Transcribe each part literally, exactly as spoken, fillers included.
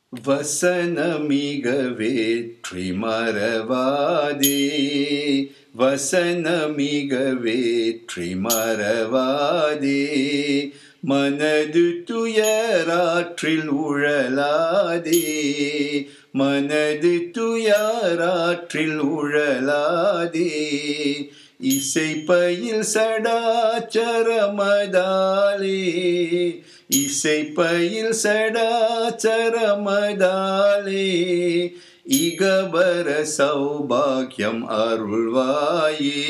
வசனமிக வேற்றி மறவாதே, வசனமிக வேற்றி மறவாதே, மனது துயராற்றில் உழலாதே, மனது துயராற்றில் உழலாதே, இசைப்பயில் சடாச்சரமதாலே, இசைப்பயில் சடாச்சரமதாலே, இகபர சௌபாக்கியம் அருள்வாயே,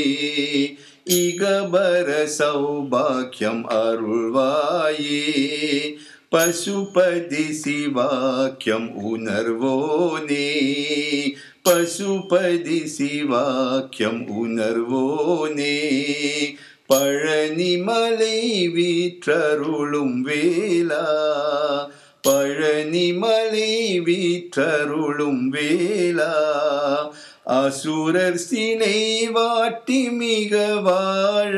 இகபர சௌபாக்கியம் அருள்வாயே, பசுபதி சிவாக்கியம் உணர்வோனே, பசுபதி சிவாக்கியம் உணர்வோனே, பழனிமலை வீற்றருளும் வேளா, பழனிமலை வீற்றருளும் வேளா, அசுரர் சினை வாட்டி மிக வாழ,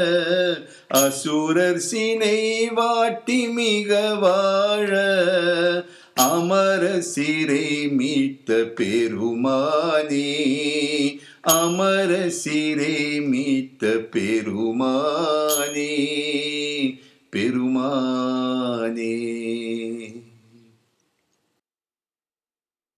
அசுரர் சினை வாட்டி மிக வாழ, அமர சிறை மீட்ட பெருமானே, அமர சிறை மீட்ட பெருமானே, பெருமானே.